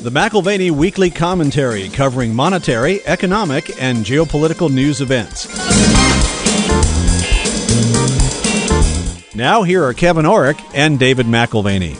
The McAlvany Weekly Commentary, covering monetary, economic, and geopolitical news events. Now here are Kevin Orrick and David McAlvany.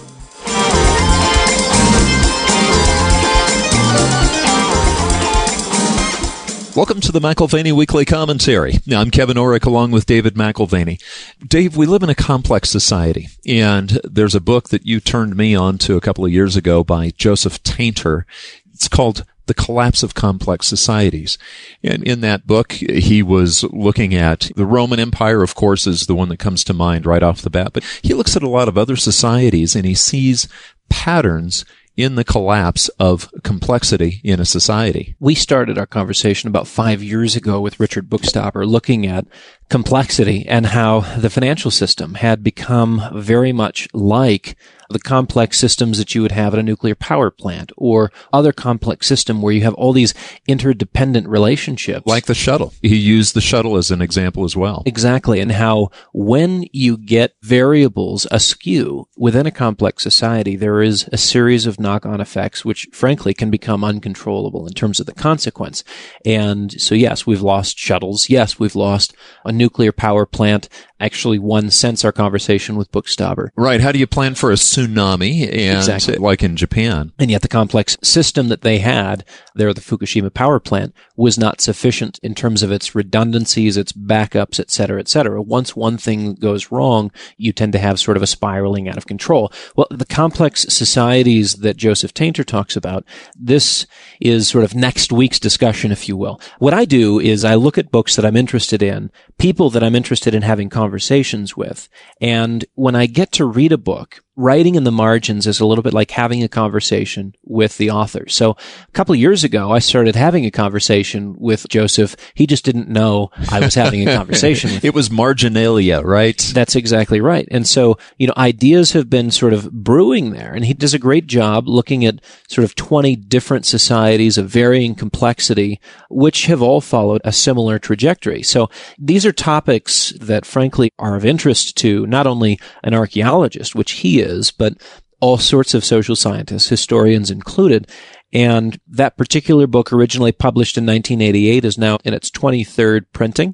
Welcome to the McAlvany Weekly Commentary. I'm Kevin Orrick along with David McAlvany. Dave, we live in a complex society, and there's a book that you turned me on to a couple of years ago by Joseph Tainter. It's called The Collapse of Complex Societies. And in that book, he was looking at the Roman Empire, of course, is the one that comes to mind right off the bat. But he looks at a lot of other societies, and he sees patterns in the collapse of complexity in a society. We started our conversation about 5 years ago with Richard Bookstopper looking at complexity and how the financial system had become very much like the complex systems that you would have at a nuclear power plant or other complex system where you have all these interdependent relationships. Like the shuttle. He used the shuttle as an example as well. Exactly. And how when you get variables askew within a complex society, there is a series of knock-on effects which frankly can become uncontrollable in terms of the consequence. And so yes, we've lost shuttles. Yes, we've lost a nuclear power plant. Actually, one since our conversation with Bookstopper. Right. How do you plan for a tsunami? And exactly. Like in Japan. And yet the complex system that they had there at the Fukushima power plant was not sufficient in terms of its redundancies, its backups, et cetera, et cetera. Once one thing goes wrong, you tend to have sort of a spiraling out of control. Well, the complex societies that Joseph Tainter talks about, this is sort of next week's discussion, if you will. What I do is I look at books that I'm interested in, people that I'm interested in having conversations with, and when I get to read a book, writing in the margins is a little bit like having a conversation with the author. So a couple of years ago, I started having a conversation with Joseph. He just didn't know I was having a conversation with him. It was marginalia, right? That's exactly right. And so, ideas have been sort of brewing there. And he does a great job looking at sort of 20 different societies of varying complexity, which have all followed a similar trajectory. So these are topics that, frankly, are of interest to not only an archaeologist, which he is, but all sorts of social scientists, historians included. And that particular book, originally published in 1988, is now in its 23rd printing.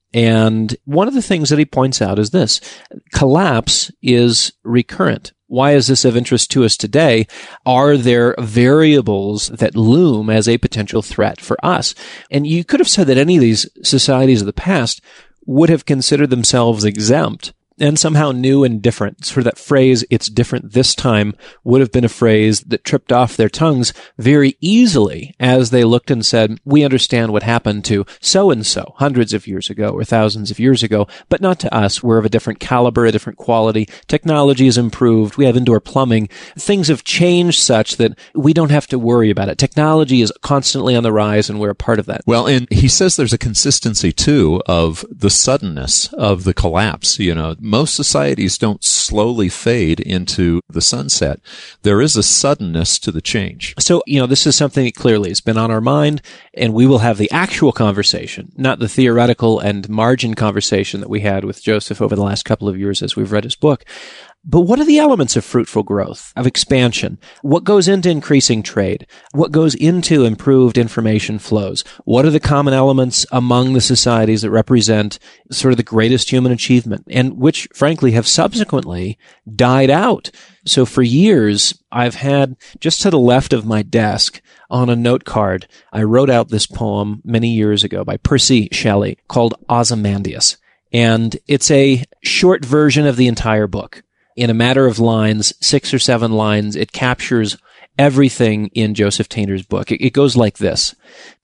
And one of the things that he points out is this: collapse is recurrent. Why is this of interest to us today? Are there variables that loom as a potential threat for us? And you could have said that any of these societies of the past would have considered themselves exempt and somehow new and different. Sort of that phrase, "it's different this time," would have been a phrase that tripped off their tongues very easily as they looked and said, we understand what happened to so-and-so hundreds of years ago or thousands of years ago, but not to us. We're of a different caliber, a different quality. Technology has improved. We have indoor plumbing. Things have changed such that we don't have to worry about it. Technology is constantly on the rise, and we're a part of that. Well, and he says there's a consistency, too, of the suddenness of the collapse. Most societies don't slowly fade into the sunset. There is a suddenness to the change. So, this is something that clearly has been on our mind, and we will have the actual conversation, not the theoretical and margin conversation that we had with Joseph over the last couple of years as we've read his book. But what are the elements of fruitful growth, of expansion? What goes into increasing trade? What goes into improved information flows? What are the common elements among the societies that represent sort of the greatest human achievement and which, frankly, have subsequently died out? So for years, I've had just to the left of my desk on a note card, I wrote out this poem many years ago by Percy Shelley called Ozymandias. And it's a short version of the entire book. In a matter of lines, 6 or 7 lines, it captures everything in Joseph Tainter's book. It goes like this.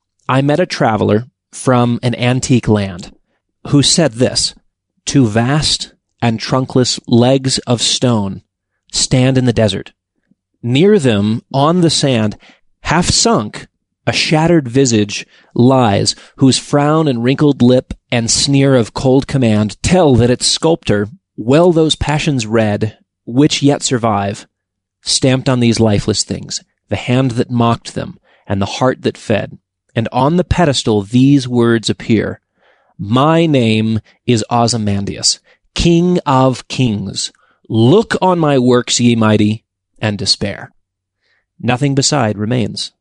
I met a traveler from an antique land who said this: 2 vast and trunkless legs of stone stand in the desert. Near them, on the sand, half sunk, a shattered visage lies, whose frown and wrinkled lip and sneer of cold command tell that its sculptor well those passions read, which yet survive, stamped on these lifeless things, the hand that mocked them, and the heart that fed. And on the pedestal these words appear: My name is Ozymandias, King of Kings. Look on my works, ye mighty, and despair. nothing beside remains.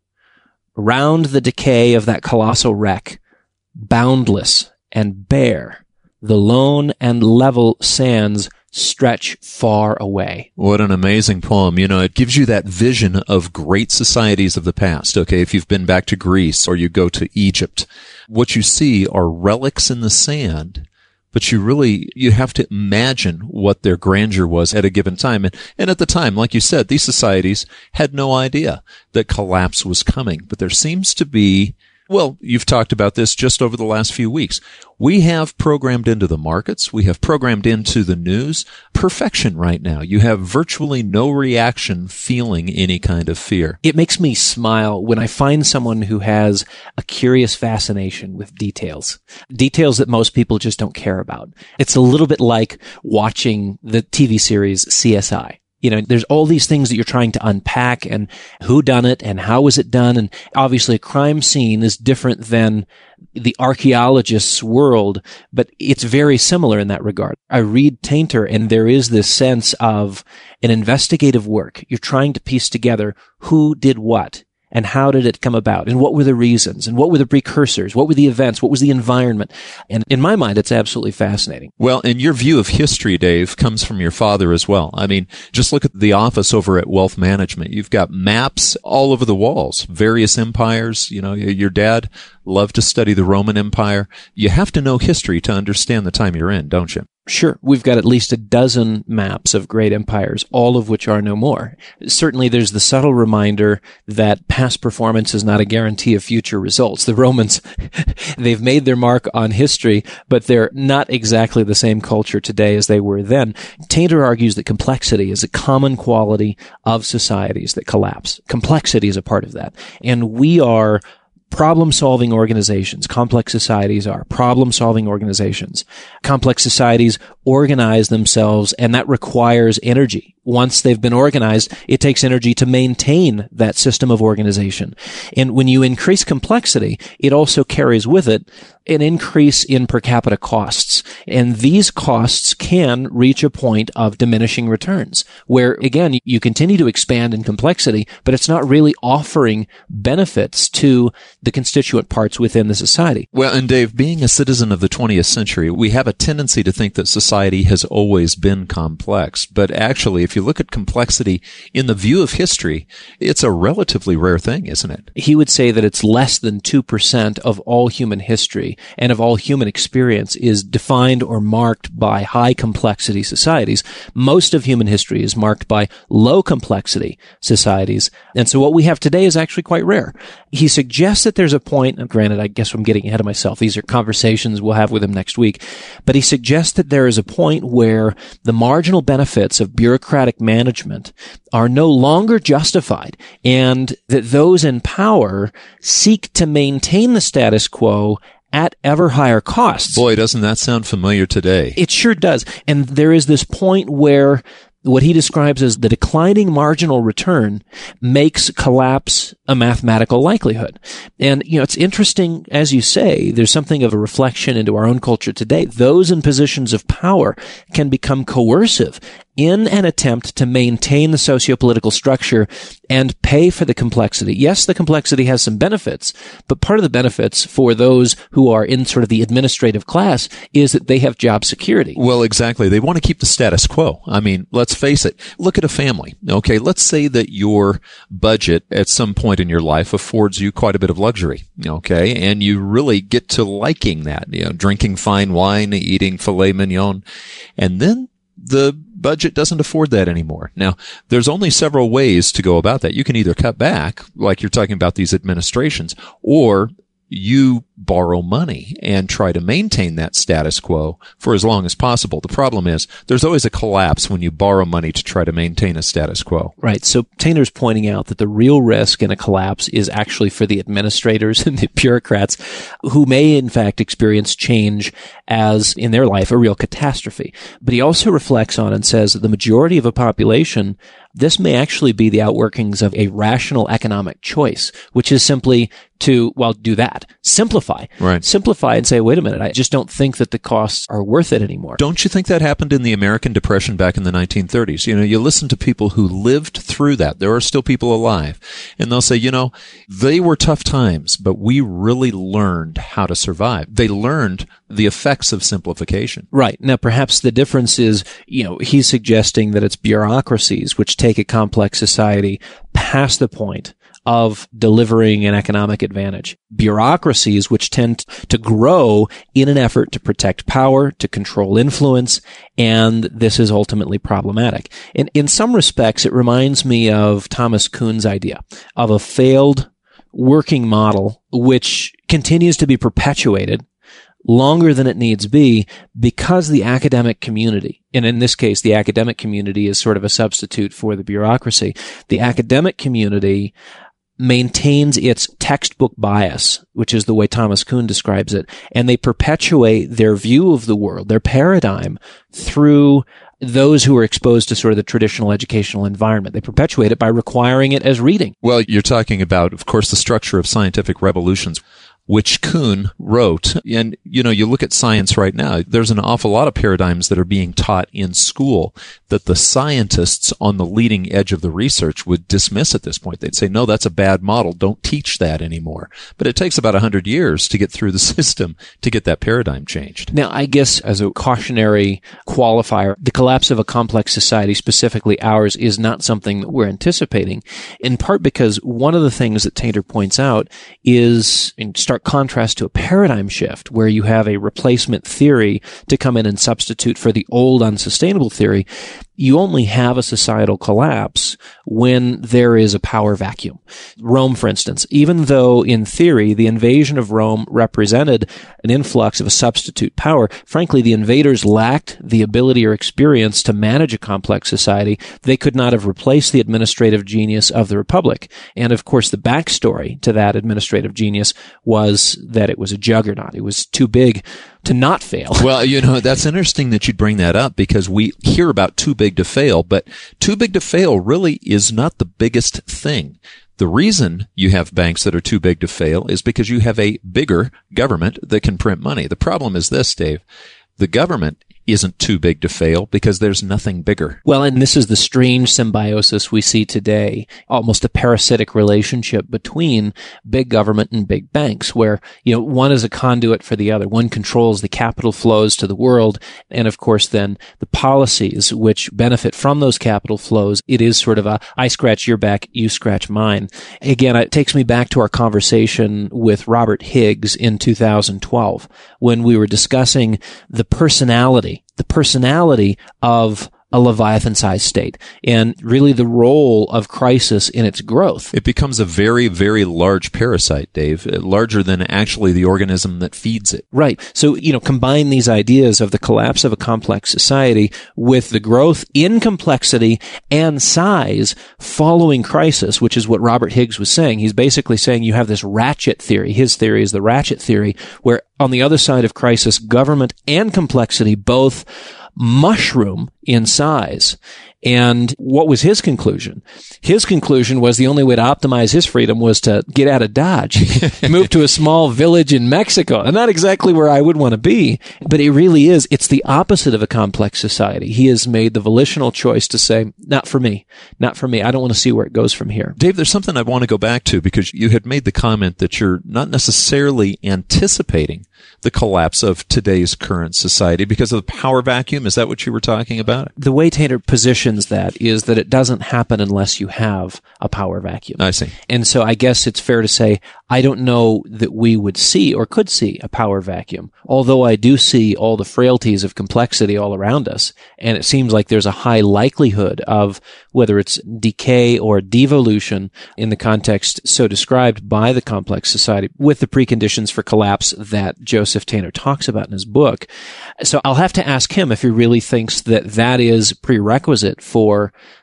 Around the decay of that colossal wreck, boundless and bare, the lone and level sands stretch far away. What an amazing poem. It gives you that vision of great societies of the past. Okay, if you've been back to Greece or you go to Egypt, what you see are relics in the sand, but you have to imagine what their grandeur was at a given time. And at the time, like you said, these societies had no idea that collapse was coming. But there seems to be, well, you've talked about this just over the last few weeks. We have programmed into the markets. We have programmed into the news perfection right now. You have virtually no reaction feeling any kind of fear. It makes me smile when I find someone who has a curious fascination with details that most people just don't care about. It's a little bit like watching the TV series CSI. There's all these things that you're trying to unpack, and who done it and how was it done. And obviously a crime scene is different than the archaeologist's world, but it's very similar in that regard. I read Tainter, and there is this sense of an investigative work. You're trying to piece together who did what and how did it come about, and what were the reasons, and what were the precursors, what were the events, what was the environment. And in my mind, it's absolutely fascinating. Well, and your view of history, Dave, comes from your father as well. I mean, just look at the office over at Wealth Management. You've got maps all over the walls, various empires. Your dad loved to study the Roman Empire. You have to know history to understand the time you're in, don't you? Sure. We've got at least a dozen maps of great empires, all of which are no more. Certainly there's the subtle reminder that past performance is not a guarantee of future results. The Romans, they've made their mark on history, but they're not exactly the same culture today as they were then. Tainter argues that complexity is a common quality of societies that collapse. Complexity is a part of that. And we are problem-solving organizations. Complex societies are problem-solving organizations. Complex societies organize themselves, and that requires energy. Once they've been organized, it takes energy to maintain that system of organization. And when you increase complexity, it also carries with it an increase in per capita costs. And these costs can reach a point of diminishing returns, where, again, you continue to expand in complexity, but it's not really offering benefits to the constituent parts within the society. Well, and Dave, being a citizen of the 20th century, we have a tendency to think that society has always been complex. But actually, if you look at complexity in the view of history, it's a relatively rare thing, isn't it? He would say that it's less than 2% of all human history and of all human experience is defined or marked by high complexity societies. Most of human history is marked by low complexity societies. And so what we have today is actually quite rare. He suggests that there's a point, and granted, I guess I'm getting ahead of myself. These are conversations we'll have with him next week. But he suggests that there is a point where the marginal benefits of bureaucratic management are no longer justified, and that those in power seek to maintain the status quo at ever higher costs. Boy, doesn't that sound familiar today? It sure does. And there is this point where what he describes as the declining marginal return makes collapse a mathematical likelihood. And, it's interesting, as you say, there's something of a reflection into our own culture today. Those in positions of power can become coercive in an attempt to maintain the sociopolitical structure and pay for the complexity. Yes, the complexity has some benefits, but part of the benefits for those who are in sort of the administrative class is that they have job security. Well, exactly. They want to keep the status quo. I mean, let's face it. Look at a family. Okay, let's say that your budget at some point in your life affords you quite a bit of luxury. Okay, and you really get to liking that, drinking fine wine, eating filet mignon, and then the budget doesn't afford that anymore. Now, there's only several ways to go about that. You can either cut back, like you're talking about these administrations, or you borrow money and try to maintain that status quo for as long as possible. The problem is there's always a collapse when you borrow money to try to maintain a status quo. Right. So Tainter's pointing out that the real risk in a collapse is actually for the administrators and the bureaucrats who may in fact experience change as in their life a real catastrophe. But he also reflects on and says that the majority of a population, this may actually be the outworkings of a rational economic choice, which is simply to, do that. Simplify simplify. Right. Simplify and say, wait a minute, I just don't think that the costs are worth it anymore. Don't you think that happened in the American Depression back in the 1930s? You know, you listen to people who lived through that. There are still people alive. And they'll say, you know, they were tough times, but we really learned how to survive. They learned the effects of simplification. Right. Now, perhaps the difference is, you know, he's suggesting that it's bureaucracies which take a complex society past the point of delivering an economic advantage. Bureaucracies which tend to grow in an effort to protect power, to control influence, and this is ultimately problematic. In some respects, it reminds me of Thomas Kuhn's idea of a failed working model which continues to be perpetuated longer than it needs be because the academic community, and in this case, the academic community is sort of a substitute for the bureaucracy. The academic community maintains its textbook bias, which is the way Thomas Kuhn describes it, and they perpetuate their view of the world, their paradigm, through those who are exposed to sort of the traditional educational environment. They perpetuate it by requiring it as reading. Well, you're talking about, of course, the structure of scientific revolutions, which Kuhn wrote. And, you know, you look at science right now, there's an awful lot of paradigms that are being taught in school that the scientists on the leading edge of the research would dismiss at this point. They'd say, no, that's a bad model. Don't teach that anymore. But it takes about 100 years to get through the system to get that paradigm changed. Now, I guess as a cautionary qualifier, the collapse of a complex society, specifically ours, is not something that we're anticipating, in part because one of the things that Tainter points out is, in stark contrast to a paradigm shift where you have a replacement theory to come in and substitute for the old unsustainable theory, you only have a societal collapse when there is a power vacuum. Rome, for instance, even though in theory the invasion of Rome represented an influx of a substitute power, frankly, the invaders lacked the ability or experience to manage a complex society. They could not have replaced the administrative genius of the Republic. And of course, the backstory to that administrative genius was that it was a juggernaut. It was too big to not fail. Well, you know, that's interesting that you'd bring that up because we hear about too big to fail, but too big to fail really is not the biggest thing. The reason you have banks that are too big to fail is because you have a bigger government that can print money. The problem is this, Dave. The government isn't too big to fail because there's nothing bigger. Well, and this is the strange symbiosis we see today, almost a parasitic relationship between big government and big banks, where, you know, one is a conduit for the other. One controls the capital flows to the world, and of course then the policies which benefit from those capital flows. It is sort of a, I scratch your back, you scratch mine. Again, it takes me back to our conversation with Robert Higgs in 2012, when we were discussing the personality of a Leviathan-sized state, and really the role of crisis in its growth. It becomes a very, very large parasite, Dave, larger than actually the organism that feeds it. Right. So, you know, combine these ideas of the collapse of a complex society with the growth in complexity and size following crisis, which is what Robert Higgs was saying. He's basically saying you have this ratchet theory. His theory is the ratchet theory, where on the other side of crisis, government and complexity both mushroom in size. And what was his conclusion? His conclusion was the only way to optimize his freedom was to get out of Dodge, move to a small village in Mexico. And not exactly where I would want to be, but it really is. It's the opposite of a complex society. He has made the volitional choice to say, not for me, not for me. I don't want to see where it goes from here. Dave, there's something I want to go back to because you had made the comment that you're not necessarily anticipating the collapse of today's current society because of the power vacuum. Is that what you were talking about? The way Tainter positions that is that it doesn't happen unless you have a power vacuum. I see. And so I guess it's fair to say I don't know that we would see or could see a power vacuum, although I do see all the frailties of complexity all around us. And it seems like there's a high likelihood of whether it's decay or devolution in the context so described by the complex society with the preconditions for collapse that Joseph Tainter talks about in his book. So I'll have to ask him if he really thinks that that is prerequisite for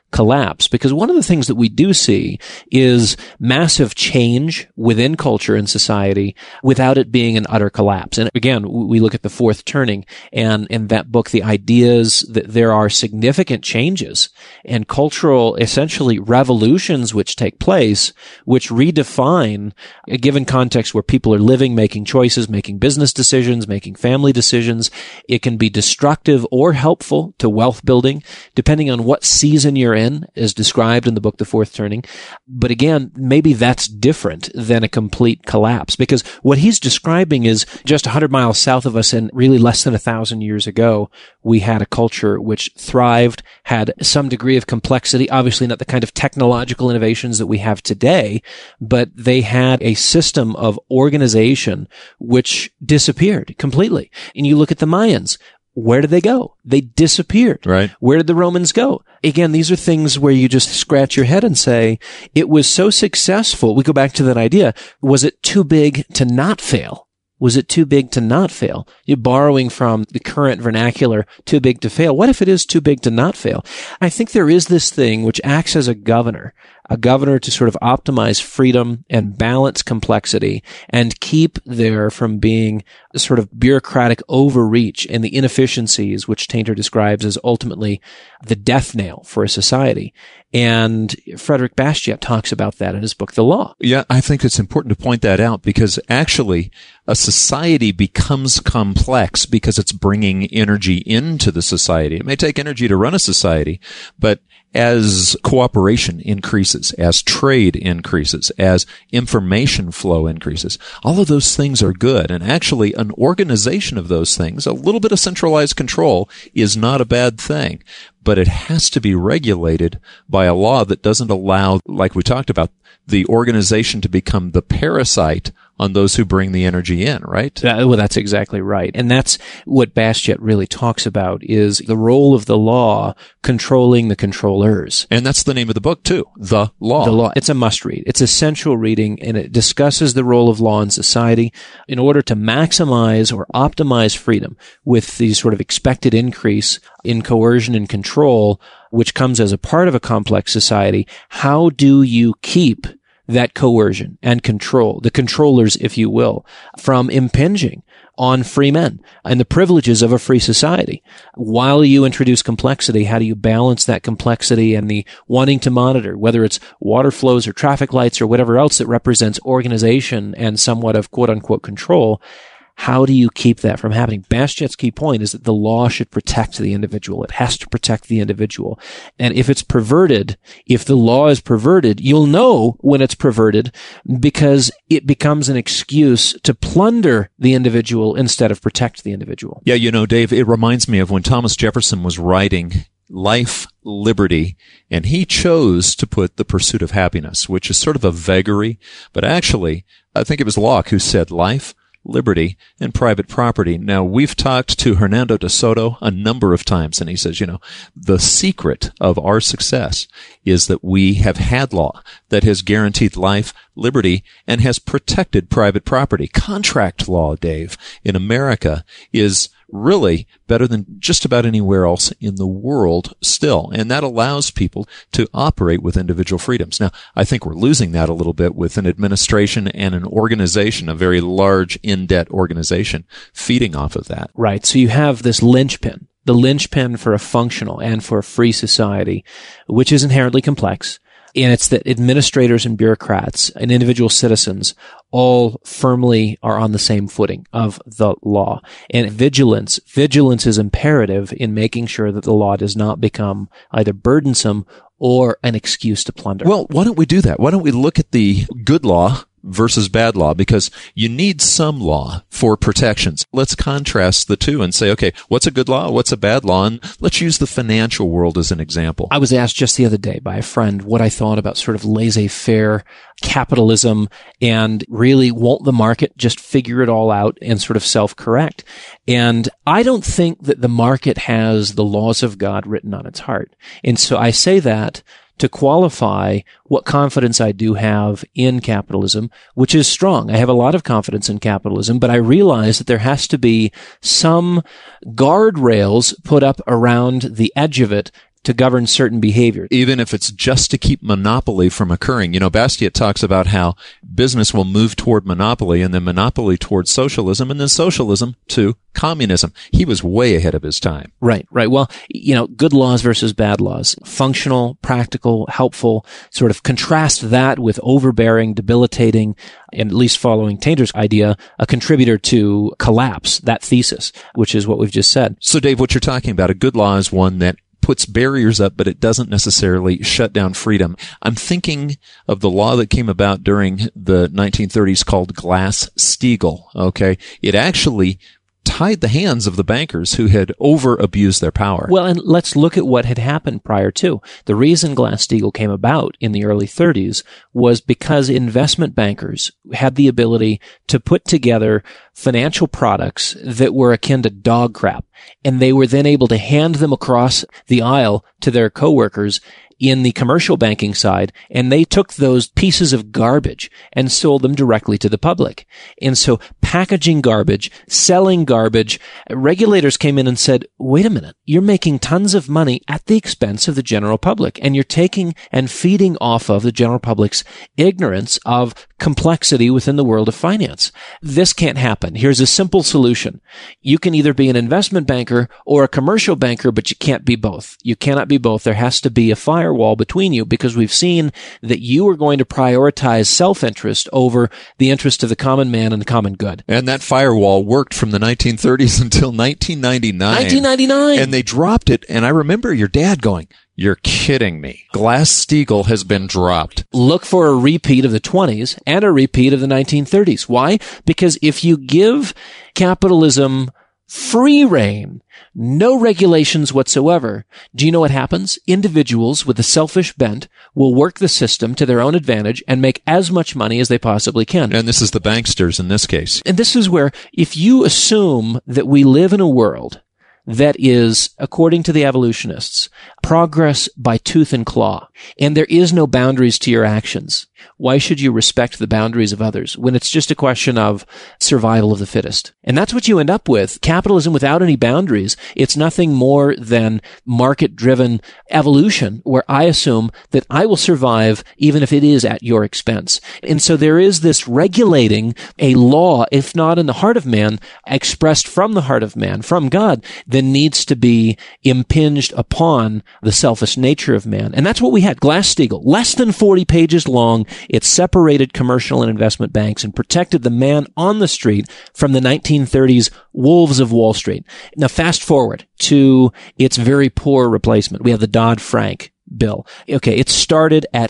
collapse. Because one of the things that we do see is massive change within culture and society without it being an utter collapse. And again, we look at The Fourth Turning, and in that book, the ideas that there are significant changes and cultural, essentially revolutions which take place, which redefine a given context where people are living, making choices, making business decisions, making family decisions. It can be destructive or helpful to wealth building, depending on what season you're in, as described in the book The Fourth Turning. But again, maybe that's different than a complete collapse, because what he's describing is just 100 miles south of us, and really less than 1,000 years ago, we had a culture which thrived, had some degree of complexity, obviously not the kind of technological innovations that we have today, but they had a system of organization which disappeared completely. And you look at the Mayans. Where did they go? They disappeared. Right. Where did the Romans go? Again, these are things where you just scratch your head and say, it was so successful. We go back to that idea. Was it too big to not fail? Was it too big to not fail? You're borrowing from the current vernacular, too big to fail. What if it is too big to not fail? I think there is this thing which acts as a governor to sort of optimize freedom and balance complexity and keep there from being a sort of bureaucratic overreach and the inefficiencies which Tainter describes as ultimately the death knell for a society. And Frederick Bastiat talks about that in his book, The Law. Yeah, I think it's important to point that out, because actually a society becomes complex because it's bringing energy into the society. It may take energy to run a society, but as cooperation increases, as trade increases, as information flow increases, all of those things are good. And actually, an organization of those things, a little bit of centralized control, is not a bad thing. But it has to be regulated by a law that doesn't allow, like we talked about, the organization to become the parasite on those who bring the energy in, right? Well, that's exactly right. And that's what Bastiat really talks about, is the role of the law controlling the controllers. And that's the name of the book, too. The Law. The Law. It's a must-read. It's essential reading, and it discusses the role of law in society in order to maximize or optimize freedom with the sort of expected increase in coercion and control, which comes as a part of a complex society. How do you keep that coercion and control, the controllers, if you will, from impinging on free men and the privileges of a free society? While you introduce complexity, how do you balance that complexity and the wanting to monitor, whether it's water flows or traffic lights or whatever else that represents organization and somewhat of quote-unquote control? How do you keep that from happening? Bastiat's key point is that the law should protect the individual. It has to protect the individual. And if it's perverted, if the law is perverted, you'll know when it's perverted, because it becomes an excuse to plunder the individual instead of protect the individual. Yeah, you know, Dave, it reminds me of when Thomas Jefferson was writing Life, Liberty, and he chose to put the pursuit of happiness, which is sort of a vagary, but actually, I think it was Locke who said life, liberty, and private property. Now, we've talked to Hernando de Soto a number of times, and he says, you know, the secret of our success is that we have had law that has guaranteed life, liberty, and has protected private property. Contract law, Dave, in America is really better than just about anywhere else in the world still. And that allows people to operate with individual freedoms. Now, I think we're losing that a little bit with an administration and an organization, a very large, in-debt organization, feeding off of that. Right. So you have this linchpin, the linchpin for a functional and for a free society, which is inherently complex. And it's that administrators and bureaucrats and individual citizens all firmly are on the same footing of the law. And vigilance is imperative in making sure that the law does not become either burdensome or an excuse to plunder. Well, why don't we do that? Why don't we look at the good law versus bad law, because you need some law for protections. Let's contrast the two and say, okay, what's a good law? What's a bad law? And let's use the financial world as an example. I was asked just the other day by a friend what I thought about sort of laissez-faire capitalism, and really won't the market just figure it all out and sort of self-correct? And I don't think that the market has the laws of God written on its heart. And so I say that to qualify what confidence I do have in capitalism, which is strong. I have a lot of confidence in capitalism, but I realize that there has to be some guardrails put up around the edge of it to govern certain behavior. Even if it's just to keep monopoly from occurring. Bastiat talks about how business will move toward monopoly and then monopoly towards socialism and then socialism to communism. He was way ahead of his time. Right. Well, good laws versus bad laws. Functional, practical, helpful. Sort of contrast that with overbearing, debilitating, and at least following Tainter's idea, a contributor to collapse, that thesis, which is what we've just said. So, Dave, what you're talking about, a good law is one that puts barriers up, but it doesn't necessarily shut down freedom. I'm thinking of the law that came about during the 1930s called Glass-Steagall. Okay. It actually tied the hands of the bankers who had over-abused their power. Well, and let's look at what had happened prior to. The reason Glass-Steagall came about in the early 30s was because investment bankers had the ability to put together financial products that were akin to dog crap, and they were then able to hand them across the aisle to their coworkers in the commercial banking side, and they took those pieces of garbage and sold them directly to the public. And so packaging garbage, selling garbage, regulators came in and said, wait a minute, you're making tons of money at the expense of the general public, and you're taking and feeding off of the general public's ignorance of complexity within the world of finance. This can't happen. Here's a simple solution. You can either be an investment banker or a commercial banker, but you can't be both. You cannot be both. There has to be a firewall between you, because we've seen that you are going to prioritize self-interest over the interest of the common man and the common good. And that firewall worked from the 1930s until 1999. 1999! And they dropped it, and I remember your dad going, "You're kidding me. Glass-Steagall has been dropped." Look for a repeat of the 20s and a repeat of the 1930s. Why? Because if you give capitalism free rein, no regulations whatsoever, do you know what happens? Individuals with a selfish bent will work the system to their own advantage and make as much money as they possibly can. And this is the banksters in this case. And this is where, if you assume that we live in a world that is, according to the evolutionists, progress by tooth and claw, and there is no boundaries to your actions, why should you respect the boundaries of others when it's just a question of survival of the fittest? And that's what you end up with. Capitalism without any boundaries, it's nothing more than market-driven evolution, where I assume that I will survive even if it is at your expense. And so there is this regulating a law, if not in the heart of man, expressed from the heart of man, from God, that needs to be impinged upon the selfish nature of man. And that's what we had. Glass-Steagall, less than 40 pages long. It separated commercial and investment banks and protected the man on the street from the 1930s wolves of Wall Street. Now fast forward to its very poor replacement. We have the Dodd-Frank bill. Okay, it started at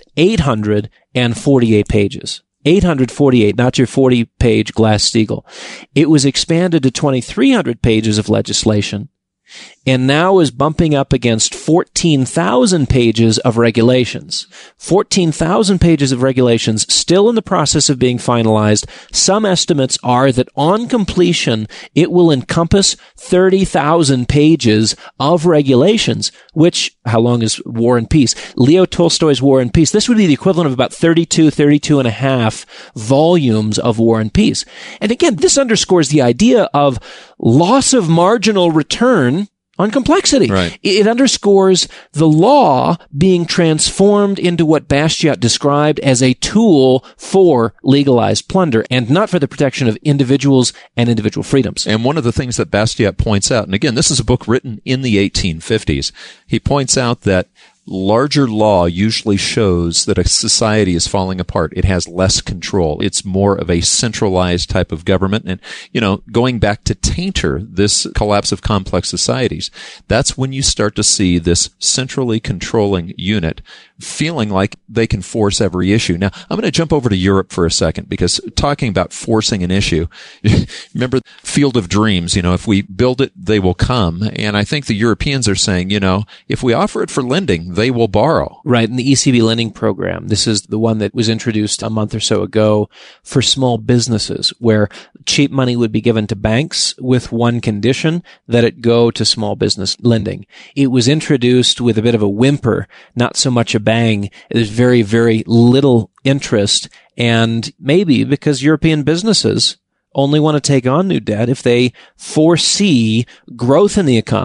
848 pages. 848, not your 40-page Glass-Steagall. It was expanded to 2,300 pages of legislation, and now is bumping up against 14,000 pages of regulations. 14,000 pages of regulations still in the process of being finalized. Some estimates are that on completion, it will encompass 30,000 pages of regulations, which, how long is War and Peace? Leo Tolstoy's War and Peace. This would be the equivalent of about 32 and a half volumes of War and Peace. And again, this underscores the idea of loss of marginal return on complexity. Right. It underscores the law being transformed into what Bastiat described as a tool for legalized plunder and not for the protection of individuals and individual freedoms. And one of the things that Bastiat points out, and again, this is a book written in the 1850s, he points out that larger law usually shows that a society is falling apart. It has less control. It's more of a centralized type of government. And, going back to Tainter, this collapse of complex societies, that's when you start to see this centrally controlling unit feeling like they can force every issue. Now, I'm going to jump over to Europe for a second, because talking about forcing an issue, remember Field of Dreams, if we build it, they will come. And I think the Europeans are saying, if we offer it for lending, they will borrow. Right. In the ECB lending program, this is the one that was introduced a month or so ago for small businesses, where cheap money would be given to banks with one condition, that it go to small business lending. It was introduced with a bit of a whimper, not so much a bang. There's very, very little interest, and maybe because European businesses only want to take on new debt if they foresee growth in the economy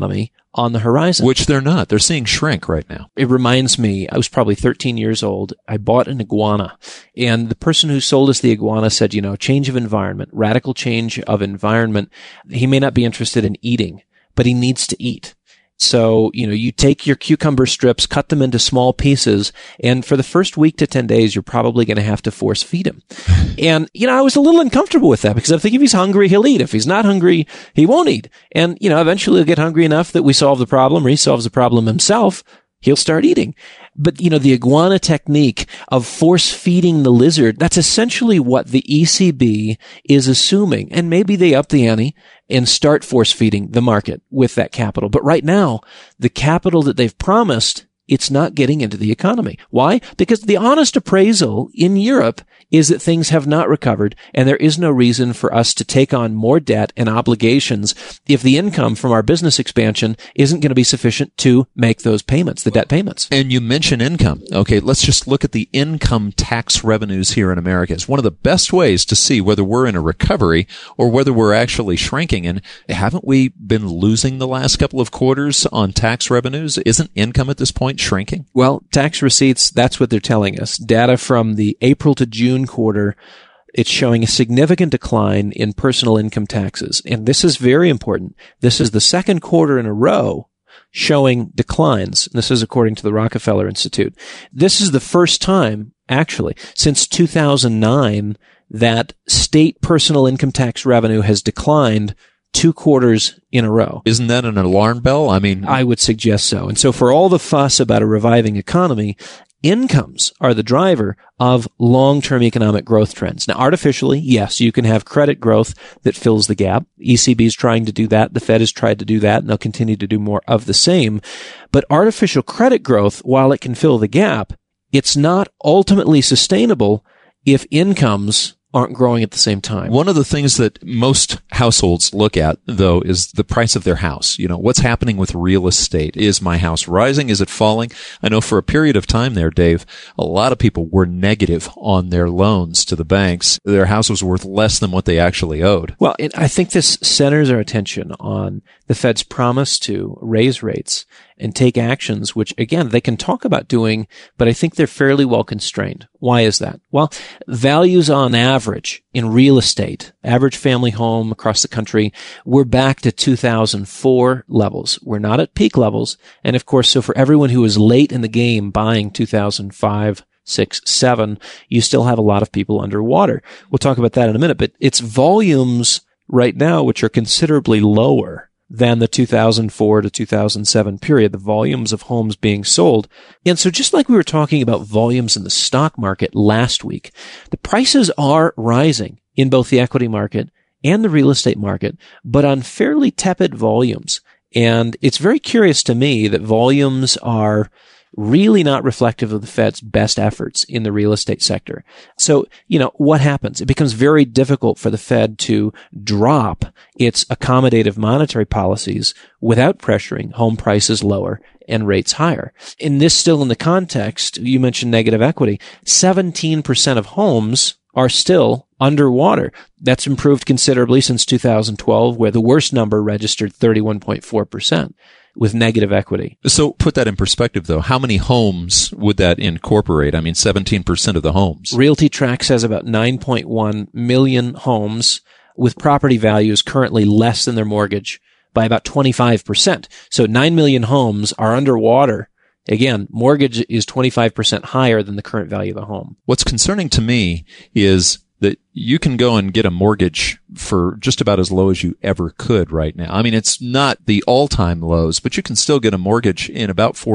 on the horizon. Which they're not. They're seeing shrink right now. It reminds me, I was probably 13 years old. I bought an iguana, and the person who sold us the iguana said, change of environment, radical change of environment. He may not be interested in eating, but he needs to eat. So, you take your cucumber strips, cut them into small pieces, and for the first week to 10 days, you're probably going to have to force feed him. And, I was a little uncomfortable with that because I think if he's hungry, he'll eat. If he's not hungry, he won't eat. And, eventually he'll get hungry enough that we solve the problem, or he solves the problem himself. He'll start eating. But, the iguana technique of force feeding the lizard, that's essentially what the ECB is assuming. And maybe they up the ante and start force feeding the market with that capital. But right now, the capital that they've promised, it's not getting into the economy. Why? Because the honest appraisal in Europe is that things have not recovered, and there is no reason for us to take on more debt and obligations if the income from our business expansion isn't going to be sufficient to make those payments, the debt payments. And you mentioned income. Okay, let's just look at the income tax revenues here in America. It's one of the best ways to see whether we're in a recovery or whether we're actually shrinking. And haven't we been losing the last couple of quarters on tax revenues? Isn't income at this point shrinking? Well, tax receipts, that's what they're telling us. Data from the April to June quarter, it's showing a significant decline in personal income taxes. And this is very important. This is the second quarter in a row showing declines. This is according to the Rockefeller Institute. This is the first time, actually, since 2009 that state personal income tax revenue has declined 2 quarters in a row. Isn't that an alarm bell? I would suggest so. And so for all the fuss about a reviving economy, incomes are the driver of long-term economic growth trends. Now, artificially, yes, you can have credit growth that fills the gap. ECB is trying to do that. The Fed has tried to do that, and they'll continue to do more of the same. But artificial credit growth, while it can fill the gap, it's not ultimately sustainable if incomes aren't growing at the same time. One of the things that most households look at, though, is the price of their house. What's happening with real estate? Is my house rising? Is it falling? I know for a period of time there, Dave, a lot of people were negative on their loans to the banks. Their house was worth less than what they actually owed. Well, I think this centers our attention on the Fed's promise to raise rates and take actions, which, again, they can talk about doing, but I think they're fairly well constrained. Why is that? Well, values on average in real estate, average family home across the country, we're back to 2004 levels. We're not at peak levels. And of course, so for everyone who was late in the game buying 2005, 6, 7, you still have a lot of people underwater. We'll talk about that in a minute, but it's volumes right now which are considerably lower than the 2004 to 2007 period, the volumes of homes being sold. And so just like we were talking about volumes in the stock market last week, the prices are rising in both the equity market and the real estate market, but on fairly tepid volumes. And it's very curious to me that volumes are really not reflective of the Fed's best efforts in the real estate sector. So, what happens? It becomes very difficult for the Fed to drop its accommodative monetary policies without pressuring home prices lower and rates higher. And this still in the context, you mentioned negative equity, 17% of homes are still underwater. That's improved considerably since 2012, where the worst number registered 31.4%. With negative equity. So put that in perspective, though. How many homes would that incorporate? 17% of the homes. RealtyTrax has about 9.1 million homes with property values currently less than their mortgage by about 25%. So 9 million homes are underwater. Again, mortgage is 25% higher than the current value of the home. What's concerning to me is that you can go and get a mortgage for just about as low as you ever could right now. It's not the all-time lows, but you can still get a mortgage in about 4%,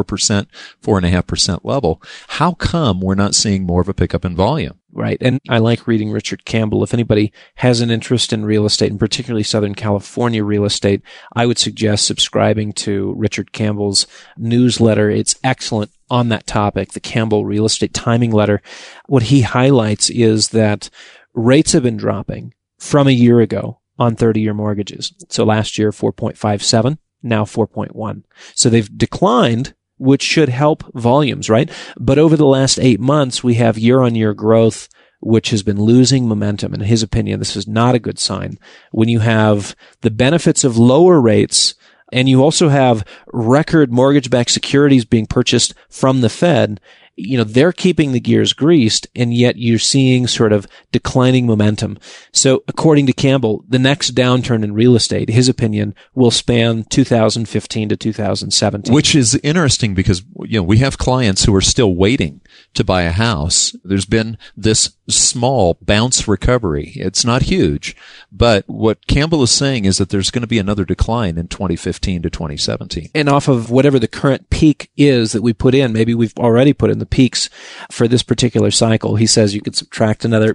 4.5% level. How come we're not seeing more of a pickup in volume? Right. And I like reading Richard Campbell. If anybody has an interest in real estate, and particularly Southern California real estate, I would suggest subscribing to Richard Campbell's newsletter. It's excellent on that topic, the Campbell Real Estate Timing Letter. What he highlights is that rates have been dropping from a year ago on 30-year mortgages. So last year, 4.57, now 4.1. So they've declined, which should help volumes, right? But over the last 8 months, we have year-on-year growth, which has been losing momentum. In his opinion, this is not a good sign. When you have the benefits of lower rates and you also have record mortgage-backed securities being purchased from the Fed, they're keeping the gears greased, and yet you're seeing sort of declining momentum. So according to Campbell, the next downturn in real estate, his opinion, will span 2015 to 2017. Which is interesting because, we have clients who are still waiting to buy a house. There's been this small bounce recovery. It's not huge, but what Campbell is saying is that there's going to be another decline in 2015 to 2017. And off of whatever the current peak is that we put in, maybe we've already put in the peaks for this particular cycle. He says you could subtract another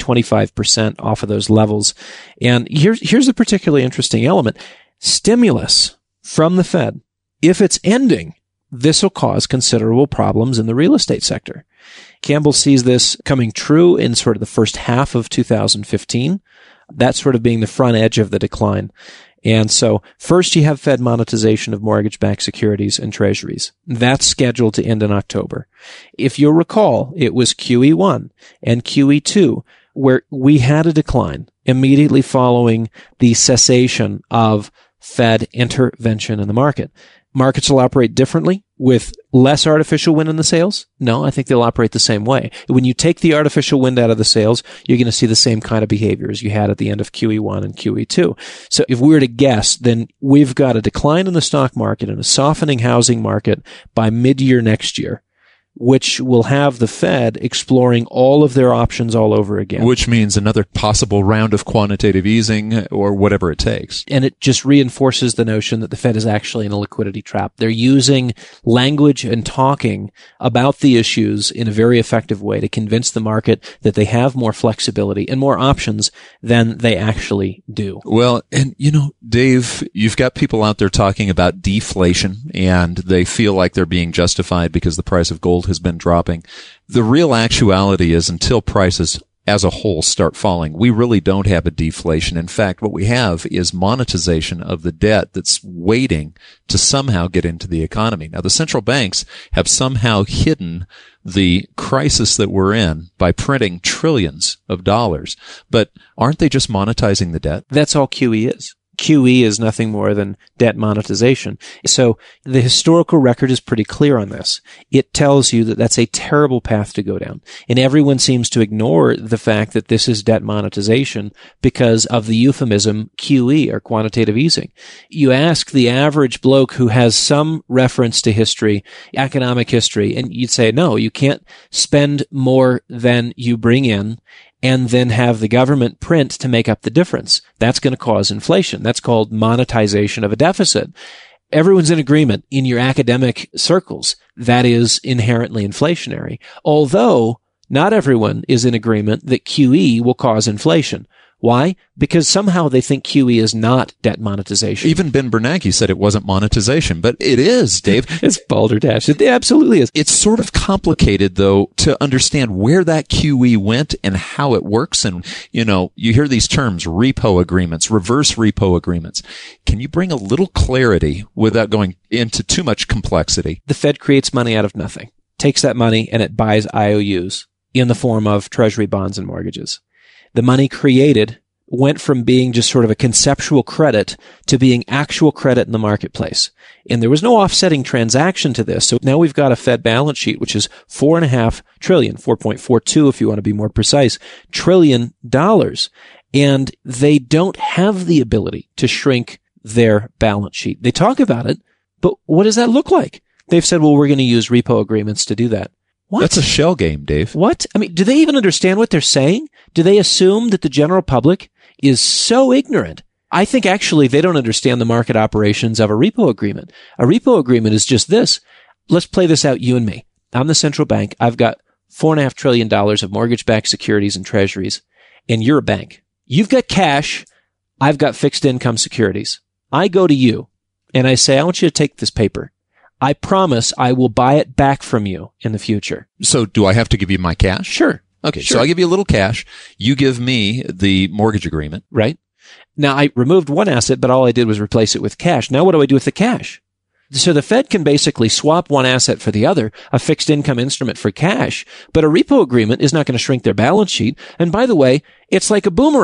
20-25% off of those levels. And here's a particularly interesting element. Stimulus from the Fed, if it's ending, this will cause considerable problems in the real estate sector. Campbell sees this coming true in sort of the first half of 2015. That sort of being the front edge of the decline. And so first you have Fed monetization of mortgage-backed securities and treasuries. That's scheduled to end in October. If you'll recall, it was QE1 and QE2 where we had a decline immediately following the cessation of Fed intervention in the market. Markets will operate differently with less artificial wind in the sails? No, I think they'll operate the same way. When you take the artificial wind out of the sails, you're going to see the same kind of behavior as you had at the end of QE1 and QE2. So if we were to guess, then we've got a decline in the stock market and a softening housing market by mid-year next year, which will have the Fed exploring all of their options all over again. Which means another possible round of quantitative easing or whatever it takes. And it just reinforces the notion that the Fed is actually in a liquidity trap. They're using language and talking about the issues in a very effective way to convince the market that they have more flexibility and more options than they actually do. Well, and Dave, you've got people out there talking about deflation, and they feel like they're being justified because the price of gold has been dropping. The real actuality is until prices as a whole start falling, we really don't have a deflation. In fact, what we have is monetization of the debt that's waiting to somehow get into the economy. Now, the central banks have somehow hidden the crisis that we're in by printing trillions of dollars. But aren't they just monetizing the debt? That's all QE is. QE is nothing more than debt monetization. So the historical record is pretty clear on this. It tells you that that's a terrible path to go down. And everyone seems to ignore the fact that this is debt monetization because of the euphemism QE, or quantitative easing. You ask the average bloke who has some reference to history, economic history, and you'd say, no, you can't spend more than you bring in and then have the government print to make up the difference. That's going to cause inflation. That's called monetization of a deficit. Everyone's in agreement in your academic circles that is inherently inflationary, although not everyone is in agreement that QE will cause inflation. Why? Because somehow they think QE is not debt monetization. Even Ben Bernanke said it wasn't monetization, but it is, Dave. It's balderdash. It absolutely is. It's sort of complicated, though, to understand where that QE went and how it works. And, you hear these terms, repo agreements, reverse repo agreements. Can you bring a little clarity without going into too much complexity? The Fed creates money out of nothing, takes that money, and it buys IOUs in the form of treasury bonds and mortgages. The money created went from being just sort of a conceptual credit to being actual credit in the marketplace. And there was no offsetting transaction to this. So now we've got a Fed balance sheet, which is $4.5 trillion, 4.42 if you want to be more precise, trillion dollars. And they don't have the ability to shrink their balance sheet. They talk about it, but what does that look like? They've said, well, we're going to use repo agreements to do that. What? That's a shell game, Dave. What? I mean, do they even understand what they're saying? Do they assume that the general public is so ignorant? I think actually they don't understand the market operations of a repo agreement. A repo agreement is just this. Let's play this out, you and me. I'm the central bank. I've got $4.5 trillion of mortgage-backed securities and treasuries, and you're a bank. You've got cash. I've got fixed income securities. I go to you and I say, I want you to take this paper. I promise I will buy it back from you in the future. So do I have to give you my cash? Sure. Okay. Sure. So I give you a little cash. You give me the mortgage agreement. Right. Now I removed one asset, but all I did was replace it with cash. Now what do I do with the cash? So the Fed can basically swap one asset for the other, a fixed income instrument for cash, but a repo agreement is not going to shrink their balance sheet. And by the way, it's like a boomerang.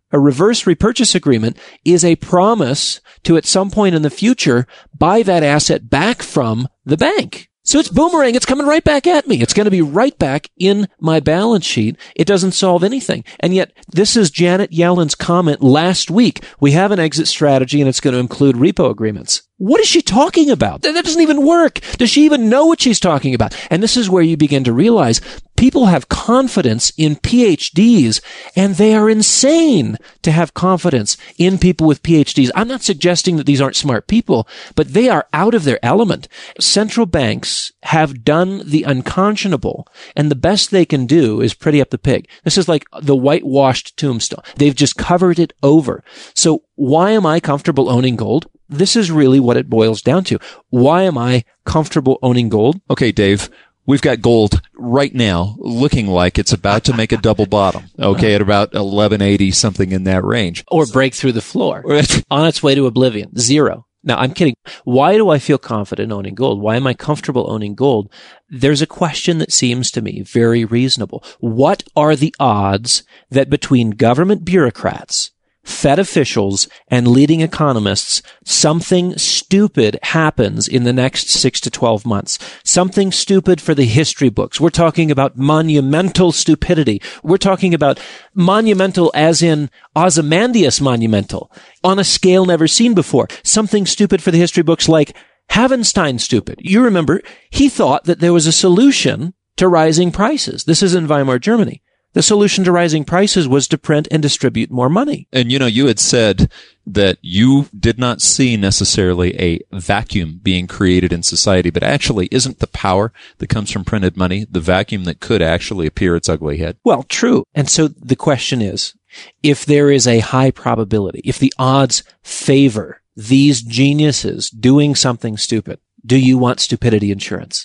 A reverse repurchase agreement is a promise to at some point in the future buy that asset back from the bank. So it's boomerang. It's coming right back at me. It's going to be right back in my balance sheet. It doesn't solve anything. And yet, this is Janet Yellen's comment last week. We have an exit strategy and it's going to include repo agreements. What is she talking about? That doesn't even work. Does she even know what she's talking about? And this is where you begin to realize people have confidence in PhDs, and they are insane to have confidence in people with PhDs. I'm not suggesting that these aren't smart people, but they are out of their element. Central banks have done the unconscionable, and the best they can do is pretty up the pig. This is like the whitewashed tombstone. They've just covered it over. So why am I comfortable owning gold? This is really what it boils down to. Why am I comfortable owning gold? Okay, Dave, we've got gold right now looking like it's about to make a double bottom. Okay, at about 1180, something in that range. Or break through the floor. On its way to oblivion. Zero. Now, I'm kidding. Why do I feel confident owning gold? Why am I comfortable owning gold? There's a question that seems to me very reasonable. What are the odds that between government bureaucrats, Fed officials, and leading economists, something stupid happens in the next 6 to 12 months? Something stupid for the history books. We're talking about monumental stupidity. We're talking about monumental as in Ozymandias monumental, on a scale never seen before. Something stupid for the history books like Havenstein stupid. You remember, he thought that there was a solution to rising prices. This is in Weimar Germany. The solution to rising prices was to print and distribute more money. And you had said that you did not see necessarily a vacuum being created in society, but actually isn't the power that comes from printed money the vacuum that could actually appear its ugly head? Well, true. And so the question is, if there is a high probability, if the odds favor these geniuses doing something stupid, do you want stupidity insurance?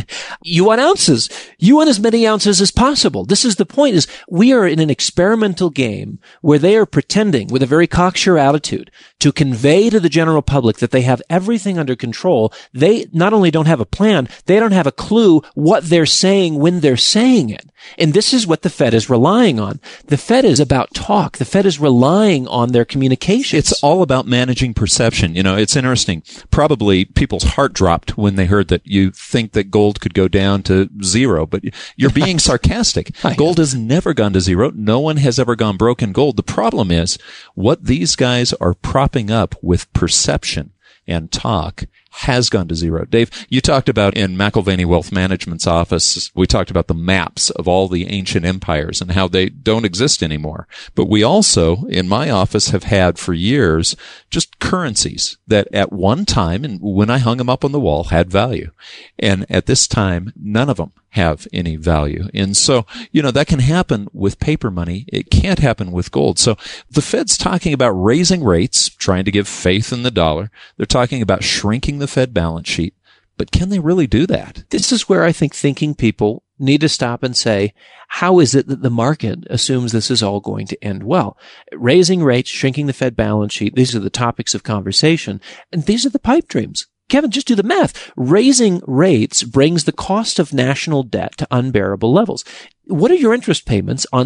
You want ounces. You want as many ounces as possible. This is the point, is we are in an experimental game where they are pretending with a very cocksure attitude to convey to the general public that they have everything under control. They not only don't have a plan, they don't have a clue what they're saying when they're saying it. And this is what the Fed is relying on. The Fed is about talk. The Fed is relying on their communications. It's all about managing perception. It's interesting. Probably people's heart dropped when they heard that you think that gold could go down to zero, but you're being sarcastic. Gold has never gone to zero. No one has ever gone broke in gold. The problem is what these guys are propping up with perception and talk has gone to zero. Dave, you talked about in McIlvaney Wealth Management's office, we talked about the maps of all the ancient empires and how they don't exist anymore. But we also, in my office, have had for years just currencies that at one time, and when I hung them up on the wall, had value. And at this time, none of them have any value. And so, that can happen with paper money. It can't happen with gold. So the Fed's talking about raising rates, trying to give faith in the dollar. They're talking about shrinking the Fed balance sheet. But can they really do that? This is where I think thinking people need to stop and say, how is it that the market assumes this is all going to end well? Raising rates, shrinking the Fed balance sheet, these are the topics of conversation. And these are the pipe dreams. Kevin, just do the math. Raising rates brings the cost of national debt to unbearable levels. What are your interest payments on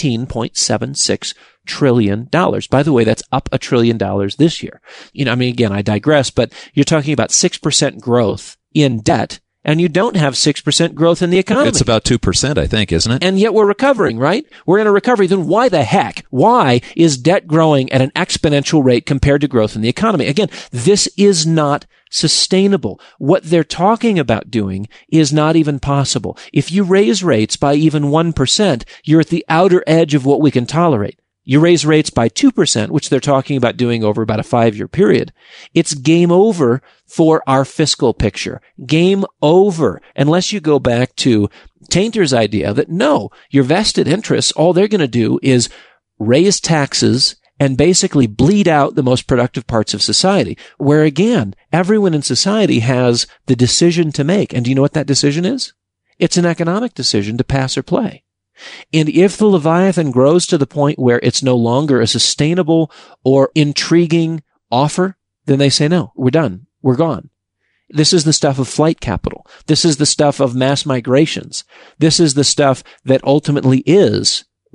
$17.76 trillion? By the way, that's up $1 trillion this year. Again, I digress, but you're talking about 6% growth in debt, and you don't have 6% growth in the economy. It's about 2%, I think, isn't it? And yet we're recovering, right? We're in a recovery. Then why the heck? Why is debt growing at an exponential rate compared to growth in the economy? Again, this is not sustainable. What they're talking about doing is not even possible. If you raise rates by even 1%, you're at the outer edge of what we can tolerate. You raise rates by 2%, which they're talking about doing over about a 5-year period. It's game over for our fiscal picture. Game over. Unless you go back to Tainter's idea that no, your vested interests, all they're going to do is raise taxes and basically bleed out the most productive parts of society, where again, everyone in society has the decision to make. And do you know what that decision is? It's an economic decision to pass or play. And if the Leviathan grows to the point where it's no longer a sustainable or intriguing offer, then they say, no, we're done. We're gone. This is the stuff of flight capital. This is the stuff of mass migrations. This is the stuff that ultimately is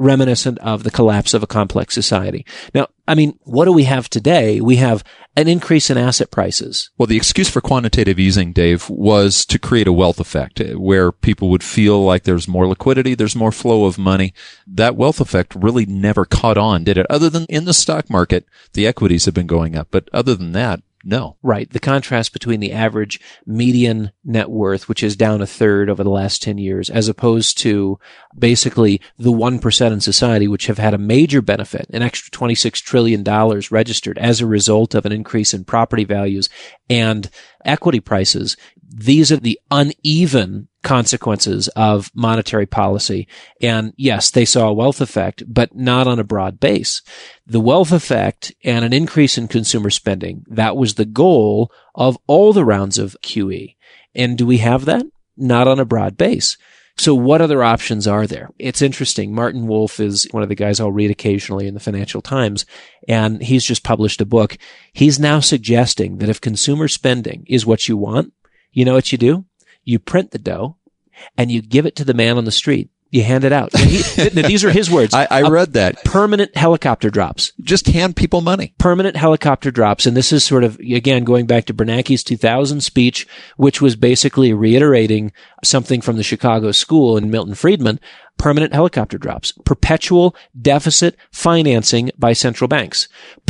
reminiscent of the collapse of a complex society. Now, I mean, what do we have today? We have an increase in asset prices. Well, the excuse for quantitative easing, Dave, was to create a wealth effect where people would feel like there's more liquidity, there's more flow of money. That wealth effect really never caught on, did it? Other than in the stock market, the equities have been going up. But other than that, no. Right. The contrast between the average median net worth, which is down a third over the last 10 years, as opposed to basically the 1% in society, which have had a major benefit, an extra $26 trillion registered as a result of an increase in property values and equity prices. These are the uneven consequences of monetary policy. And yes, they saw a wealth effect, but not on a broad base. The wealth effect and an increase in consumer spending, that was the goal of all the rounds of QE. And do we have that? Not on a broad base. So what other options are there? It's interesting. Martin Wolf is one of the guys I'll read occasionally in the Financial Times, and he's just published a book. He's now suggesting that if consumer spending is what you want, you know what you do? You print the dough and you give it to the man on the street. You hand it out. These are his words. I read that. Permanent helicopter drops. Just hand people money. Permanent helicopter drops. And this is sort of, again, going back to Bernanke's 2000 speech, which was basically reiterating something from the Chicago School and Milton Friedman. Permanent helicopter drops. Perpetual deficit financing by central banks.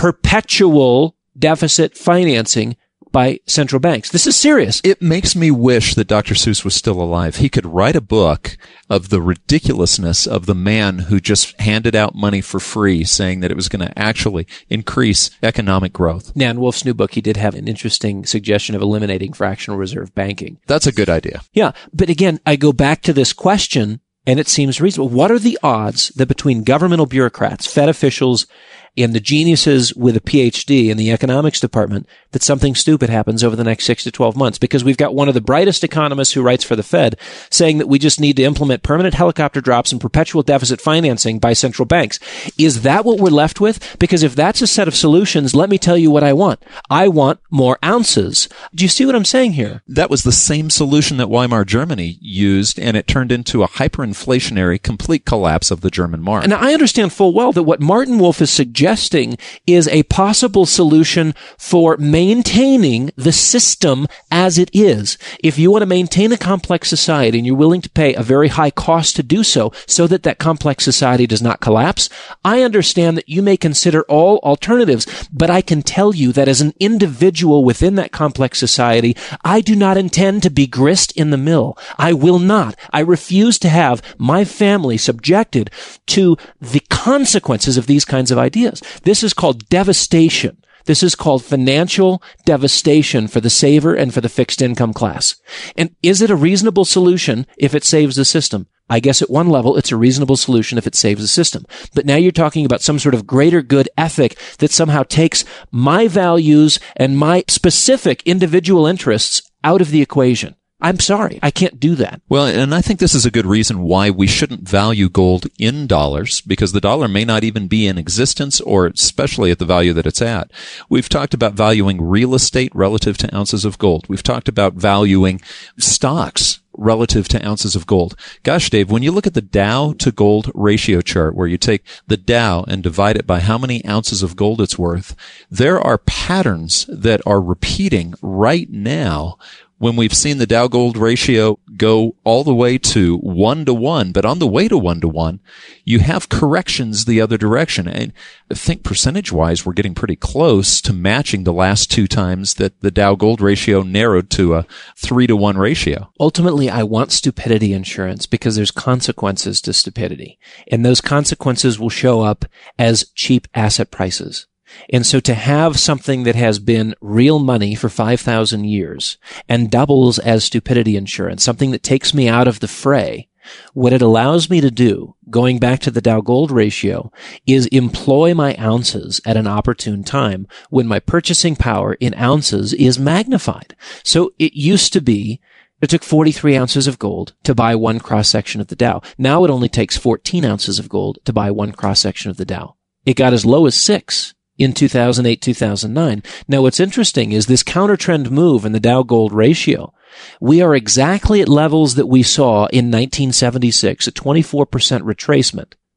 Perpetual deficit financing by central banks. This is serious. It makes me wish that Dr. Seuss was still alive. He could write a book of the ridiculousness of the man who just handed out money for free, saying that it was going to actually increase economic growth. Now, in Wolf's new book, he did have an interesting suggestion of eliminating fractional reserve banking. That's a good idea. Yeah. But again, I go back to this question, and it seems reasonable. What are the odds that between governmental bureaucrats, Fed officials, and the geniuses with a PhD in the economics department that something stupid happens over the next 6 to 12 months? Because we've got one of the brightest economists who writes for the Fed saying that we just need to implement permanent helicopter drops and perpetual deficit financing by central banks. Is that what we're left with? Because if that's a set of solutions, let me tell you what I want. I want more ounces. Do you see what I'm saying here? That was the same solution that Weimar Germany used, and it turned into a hyperinflationary complete collapse of the German mark. And I understand full well that what Martin Wolf is suggesting is a possible solution for maintaining the system as it is. If you want to maintain a complex society and you're willing to pay a very high cost to do so that that complex society does not collapse, I understand that you may consider all alternatives, but I can tell you that as an individual within that complex society, I do not intend to be grist in the mill. I will not. I refuse to have my family subjected to the consequences of these kinds of ideas. This is called devastation. This is called financial devastation for the saver and for the fixed income class. And is it a reasonable solution if it saves the system? I guess at one level, it's a reasonable solution if it saves the system. But now you're talking about some sort of greater good ethic that somehow takes my values and my specific individual interests out of the equation. I'm sorry, I can't do that. Well, and I think this is a good reason why we shouldn't value gold in dollars, because the dollar may not even be in existence, or especially at the value that it's at. We've talked about valuing real estate relative to ounces of gold. We've talked about valuing stocks relative to ounces of gold. Gosh, Dave, when you look at the Dow to gold ratio chart, where you take the Dow and divide it by how many ounces of gold it's worth, there are patterns that are repeating right now when we've seen the Dow gold ratio go all the way to 1-to-1, but on the way to 1-to-1, you have corrections the other direction. And I think percentage-wise, we're getting pretty close to matching the last two times that the Dow gold ratio narrowed to a 3-to-1 ratio. Ultimately, I want stupidity insurance because there's consequences to stupidity. And those consequences will show up as cheap asset prices. And so to have something that has been real money for 5,000 years and doubles as stupidity insurance, something that takes me out of the fray, what it allows me to do, going back to the Dow gold ratio, is employ my ounces at an opportune time when my purchasing power in ounces is magnified. So it used to be it took 43 ounces of gold to buy one cross-section of the Dow. Now it only takes 14 ounces of gold to buy one cross-section of the Dow. It got as low as 6. In 2008, 2009. Now, what's interesting is this counter-trend move in the Dow gold ratio. We are exactly at levels that we saw in 1976, a 24% retracement.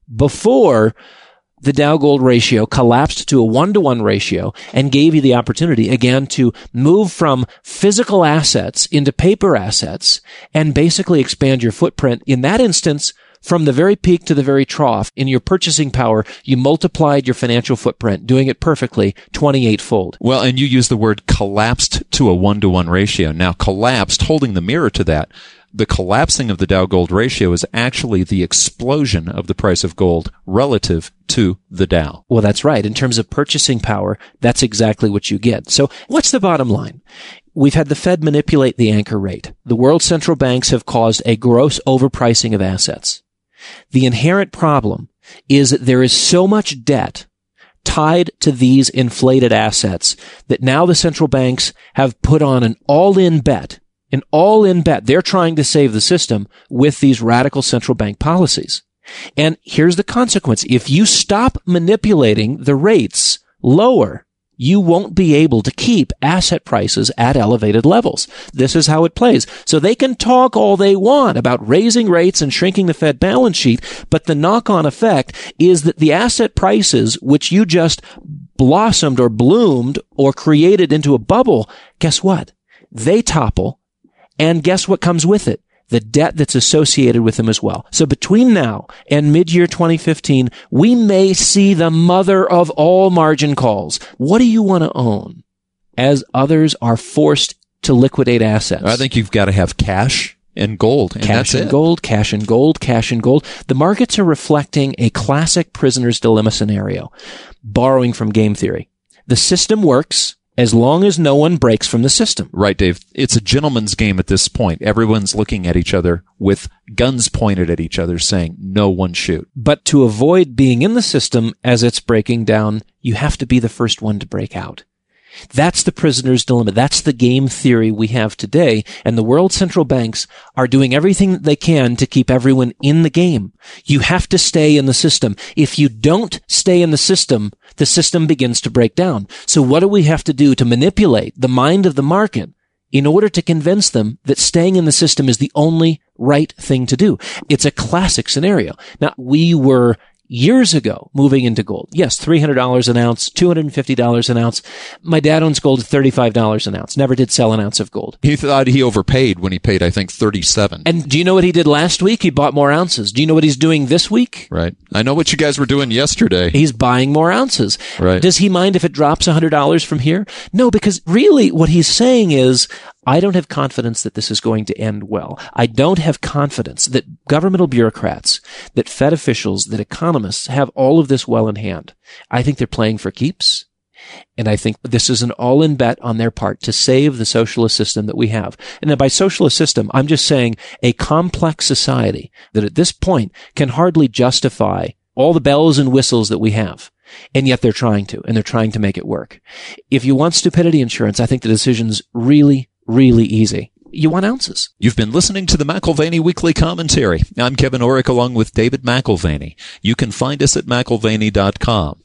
before the Dow Gold ratio collapsed to a 1-to-1 ratio and gave you the opportunity again to move from physical assets into paper assets and basically expand your footprint. In that instance, from the very peak to the very trough, in your purchasing power, you multiplied your financial footprint, doing it perfectly 28-fold. Well, and you use the word collapsed to a 1-to-1 ratio. Now, collapsed, holding the mirror to that, the collapsing of the Dow Gold ratio is actually the explosion of the price of gold relative to the Dow. Well, that's right. In terms of purchasing power, that's exactly what you get. So what's the bottom line? We've had the Fed manipulate the anchor rate. The world central banks have caused a gross overpricing of assets. The inherent problem is that there is so much debt tied to these inflated assets that now the central banks have put on an all-in bet. An all-in bet. They're trying to save the system with these radical central bank policies. And here's the consequence. If you stop manipulating the rates lower, you won't be able to keep asset prices at elevated levels. This is how it plays. So they can talk all they want about raising rates and shrinking the Fed balance sheet, but the knock-on effect is that the asset prices, which you just blossomed or bloomed or created into a bubble, guess what? They topple. And guess what comes with it? The debt that's associated with them as well. So between now and mid-year 2015, we may see the mother of all margin calls. What do you want to own as others are forced to liquidate assets? I think you've got to have cash and gold. And cash that's and gold, cash and gold, cash and gold. The markets are reflecting a classic prisoner's dilemma scenario, borrowing from game theory. The system works as long as no one breaks from the system. Right, Dave. It's a gentleman's game at this point. Everyone's looking at each other with guns pointed at each other saying, no one shoot. But to avoid being in the system as it's breaking down, you have to be the first one to break out. That's the prisoner's dilemma. That's the game theory we have today. And the world central banks are doing everything that they can to keep everyone in the game. You have to stay in the system. If you don't stay in the system begins to break down. So what do we have to do to manipulate the mind of the market in order to convince them that staying in the system is the only right thing to do? It's a classic scenario. Now, we were years ago moving into gold. Yes, $300 an ounce, $250 an ounce. My dad owns gold at $35 an ounce. Never did sell an ounce of gold. He thought he overpaid when he paid, I think, $37. And do you know what he did last week? He bought more ounces. Do you know what he's doing this week? Right. I know what you guys were doing yesterday. He's buying more ounces. Right. Does he mind if it drops $100 from here? No, because really what he's saying is, I don't have confidence that this is going to end well. I don't have confidence that governmental bureaucrats, that Fed officials, that economists have all of this well in hand. I think they're playing for keeps. And I think this is an all-in bet on their part to save the socialist system that we have. And then by socialist system, I'm just saying a complex society that at this point can hardly justify all the bells and whistles that we have. And yet they're trying to, and they're trying to make it work. If you want stupidity insurance, I think the decision's really easy. You want ounces. You've been listening to the McAlvany Weekly Commentary. I'm Kevin Orrick along with David McAlvany. You can find us at McAlvany.com,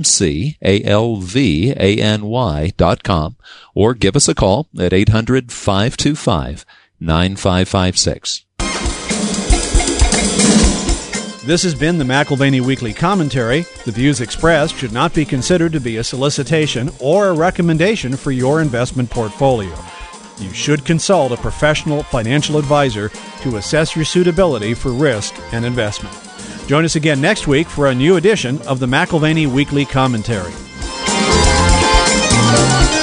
McAlvany.com, or give us a call at 800-525-9556. This has been the McAlvany Weekly Commentary. The views expressed should not be considered to be a solicitation or a recommendation for your investment portfolio. You should consult a professional financial advisor to assess your suitability for risk and investment. Join us again next week for a new edition of the McAlvany Weekly Commentary.